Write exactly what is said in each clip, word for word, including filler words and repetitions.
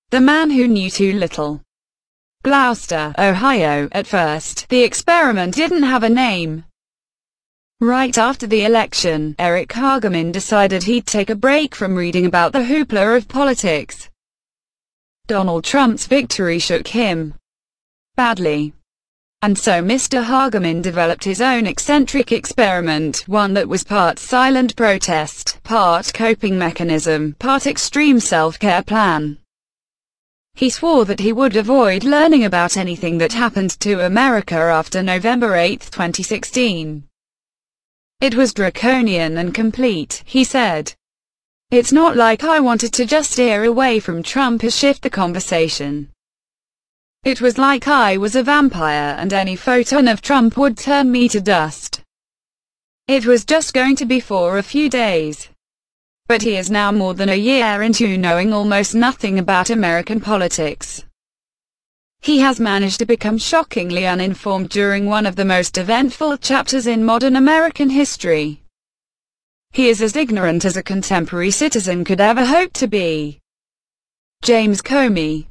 The man who knew too little. Gloucester, Ohio. At first, the experiment didn't have a name. Right after the election, Eric Hageman decided he'd take a break from reading about the hoopla of politics. Donald Trump's victory shook him badly. And so Mister Hageman developed his own eccentric experiment, one that was part silent protest, part coping mechanism, part extreme self-care plan. He swore that he would avoid learning about anything that happened to America after November eighth twenty sixteen. It was draconian and complete, he said. It's not like I wanted to just steer away from Trump or shift the conversation. It was like I was a vampire and any photon of Trump would turn me to dust. It was just going to be for a few days. But he is now more than a year into knowing almost nothing about American politics. He has managed to become shockingly uninformed during one of the most eventful chapters in modern American history. He is as ignorant as a contemporary citizen could ever hope to be. James Comey.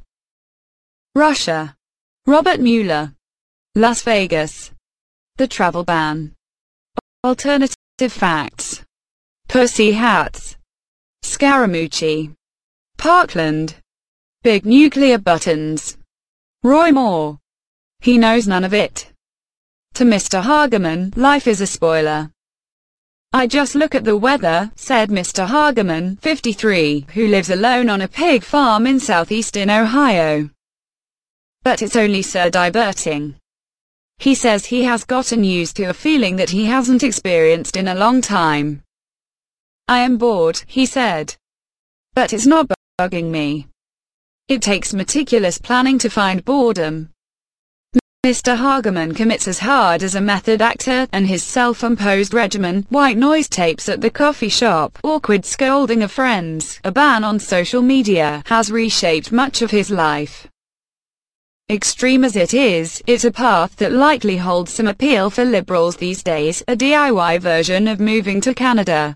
Russia. Robert Mueller. Las Vegas. The travel ban. Alternative facts. Pussy hats. Scaramucci. Parkland. Big nuclear buttons. Roy Moore. He knows none of it. To Mister Hageman, life is a spoiler. I just look at the weather, said Mister Hageman, fifty-three, who lives alone on a pig farm in southeastern Ohio. But it's only so diverting. He says he has gotten used to a feeling that he hasn't experienced in a long time. I am bored, he said. But it's not bugging me. It takes meticulous planning to find boredom. Mister Hageman commits as hard as a method actor, and his self-imposed regimen, white noise tapes at the coffee shop, awkward scolding of friends, a ban on social media, has reshaped much of his life. Extreme as it is, it's a path that likely holds some appeal for liberals these days, a D I Y version of moving to Canada.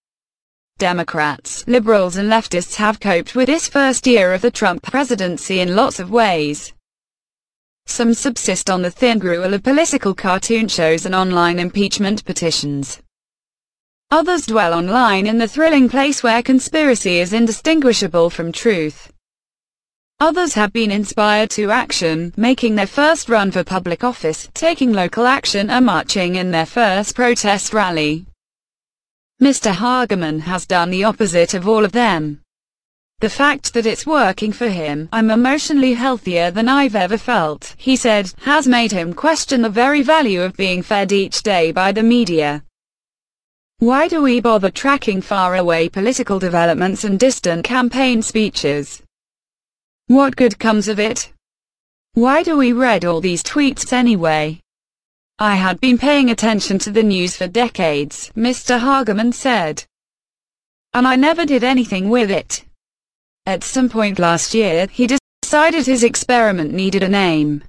Democrats, liberals and leftists have coped with this first year of the Trump presidency in lots of ways. Some subsist on the thin gruel of political cartoon shows and online impeachment petitions. Others dwell online in the thrilling place where conspiracy is indistinguishable from truth. Others have been inspired to action, making their first run for public office, taking local action or marching in their first protest rally. Mister Hageman has done the opposite of all of them. The fact that it's working for him, I'm emotionally healthier than I've ever felt, he said, has made him question the very value of being fed each day by the media. Why do we bother tracking faraway political developments and distant campaign speeches? What good comes of it? Why do we read all these tweets anyway? I had been paying attention to the news for decades, Mister Hageman said. And I never did anything with it. At some point last year, he decided his experiment needed a name.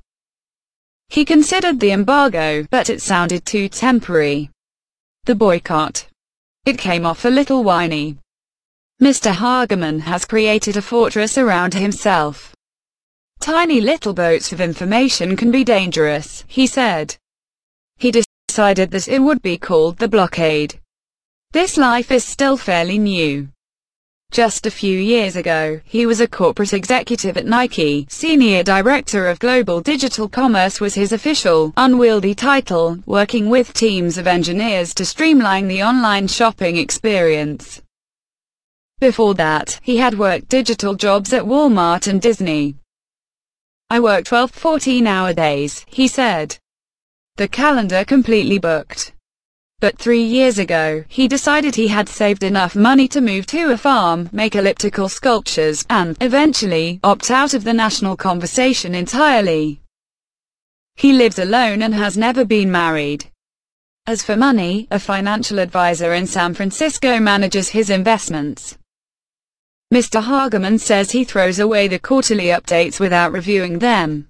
He considered the embargo, but it sounded too temporary. The boycott. It came off a little whiny. Mister Hageman has created a fortress around himself. Tiny little boats of information can be dangerous, he said. He decided that it would be called the blockade. This life is still fairly new. Just a few years ago, he was a corporate executive at Nike. Senior Director of Global Digital Commerce was his official, unwieldy title, working with teams of engineers to streamline the online shopping experience. Before that, he had worked digital jobs at Walmart and Disney. I work twelve fourteen-hour days, he said. The calendar completely booked. But three years ago, he decided he had saved enough money to move to a farm, make elliptical sculptures, and, eventually, opt out of the national conversation entirely. He lives alone and has never been married. As for money, a financial advisor in San Francisco manages his investments. Mister Hageman says he throws away the quarterly updates without reviewing them.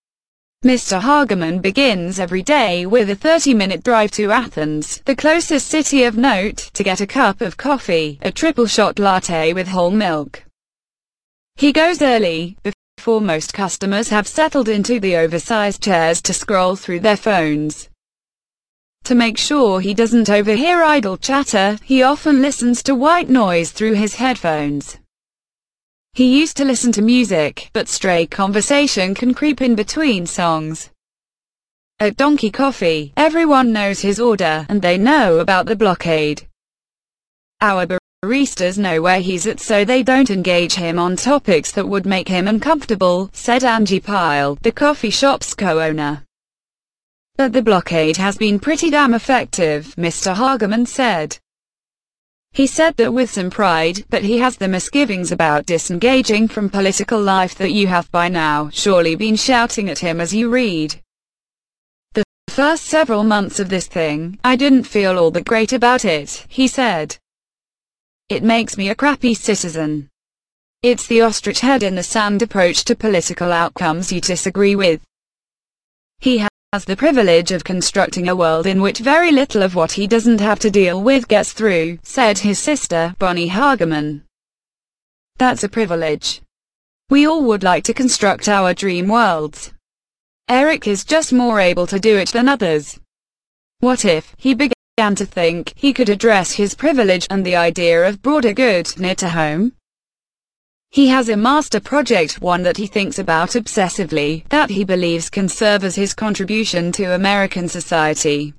Mister Hageman begins every day with a thirty-minute drive to Athens, the closest city of note, to get a cup of coffee, a triple shot latte with whole milk. He goes early, before most customers have settled into the oversized chairs to scroll through their phones. To make sure he doesn't overhear idle chatter, he often listens to white noise through his headphones. He used to listen to music, but stray conversation can creep in between songs. At Donkey Coffee, everyone knows his order, and they know about the blockade. Our baristas know where he's at, so they don't engage him on topics that would make him uncomfortable, said Angie Pyle, the coffee shop's co-owner. But the blockade has been pretty damn effective, Mister Hagerman said. He said that with some pride, but he has the misgivings about disengaging from political life that you have by now surely been shouting at him as you read. The first several months of this thing, I didn't feel all that great about it, he said. It makes me a crappy citizen. It's the ostrich head in the sand approach to political outcomes you disagree with. He has the privilege of constructing a world in which very little of what he doesn't have to deal with gets through, said his sister, Bonnie Hagerman. That's a privilege. We all would like to construct our dream worlds. Eric is just more able to do it than others. What if, he began to think, he could address his privilege and the idea of broader good near to home? He has a master project, one that he thinks about obsessively, that he believes can serve as his contribution to American society.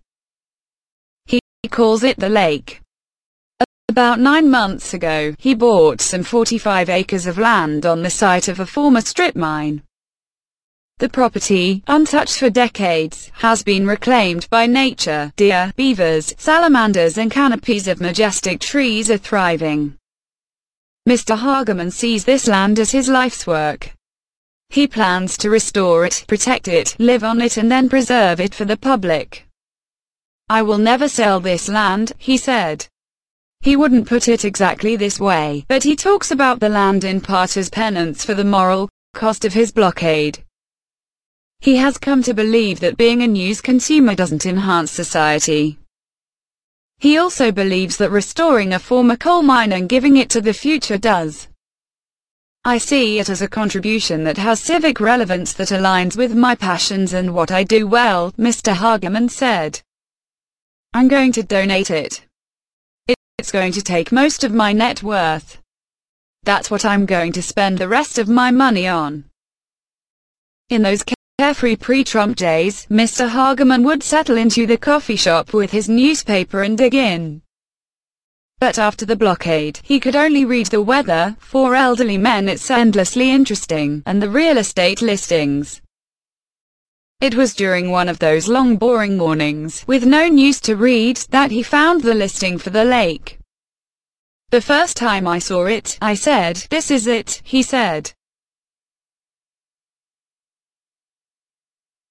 He calls it the lake. About nine months ago, he bought some forty-five acres of land on the site of a former strip mine. The property, untouched for decades, has been reclaimed by nature. Deer, beavers, salamanders and canopies of majestic trees are thriving. Mister Hagerman sees this land as his life's work. He plans to restore it, protect it, live on it and then preserve it for the public. I will never sell this land, he said. He wouldn't put it exactly this way, but he talks about the land in part as penance for the moral cost of his blockade. He has come to believe that being a news consumer doesn't enhance society. He also believes that restoring a former coal mine and giving it to the future does. I see it as a contribution that has civic relevance that aligns with my passions and what I do well, Mister Hagerman said. I'm going to donate it. It's going to take most of my net worth. That's what I'm going to spend the rest of my money on. In those carefree pre-Trump days, Mister Hagerman would settle into the coffee shop with his newspaper and dig in. But after the blockade, he could only read the weather. For elderly men it's endlessly interesting, and the real estate listings. It was during one of those long boring mornings, with no news to read, that he found the listing for the lake. The first time I saw it, I said, "This is it," he said.